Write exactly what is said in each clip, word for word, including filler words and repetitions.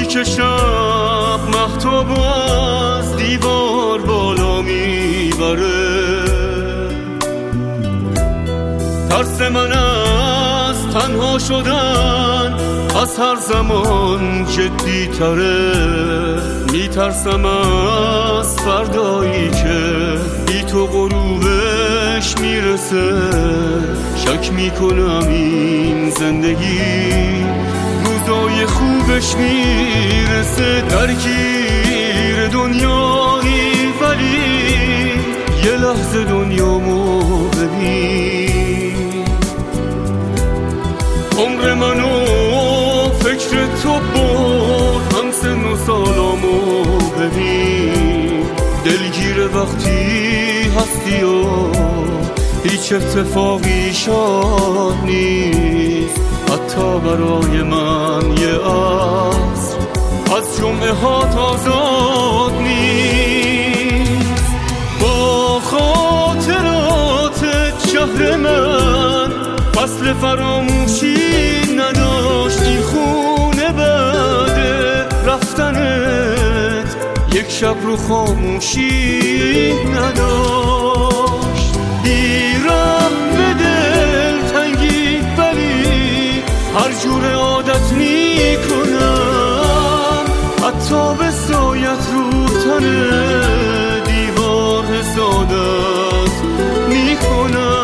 که شب مهتاب از دیوار بالا میبره، ترس من از تنها شدن از هر زمان جدی تره. میترسم از فردایی که بی تو غروبش میرسه، شک میکنم این زندگی روزای خوبش میرسه. درگیر دنیایی ولی یه لحظه دنیامو ببین. عمر منو فکر تو برد، هم سن و سالامو ببین. دلگیر وقتی هستی و هیچ اتفاقی شاد نیست، حتی برای من یه عصر از جمعه ها آزاد نیست. با خاطرات شهر من فصل فراموشی نداشت، این خونه بعد رفتنت یک شب رو خاموشی نداشت. بیرم به دل تنگی ولی هر جور عادت میکنم، حتی به سایت رو تن دیوار حسادت میکنم.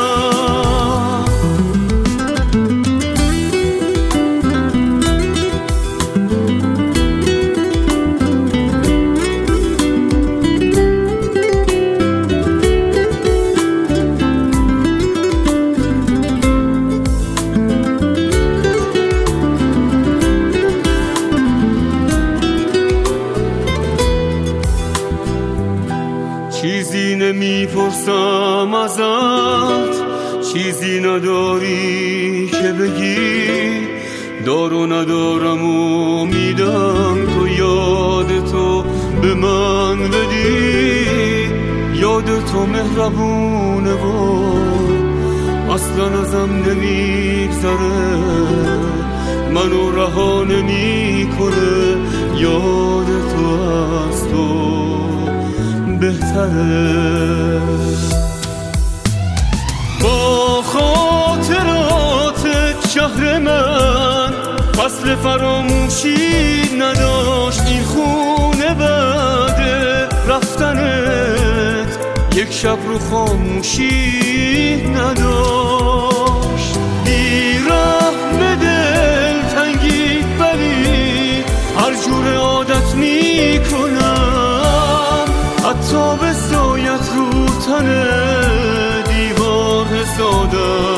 چیزی نمیپرسم ازت، چیزی نداری که بگی، دارو ندارم و میدم تو یاد تو به من بدی. یاد تو مهربونه و اصلا ازم نمیگذره، منو رها نمیکنه. یاد تو از تو بهتره. با خاطرات شهر من فصل فراموشی نداشت، این خونه بعد رفتنت یک شب رو خاموشی نداشت. بیرحم به دل تنگی ولی هر جور عادت میکنم، حتی به سایت رو تن دیوار حسادت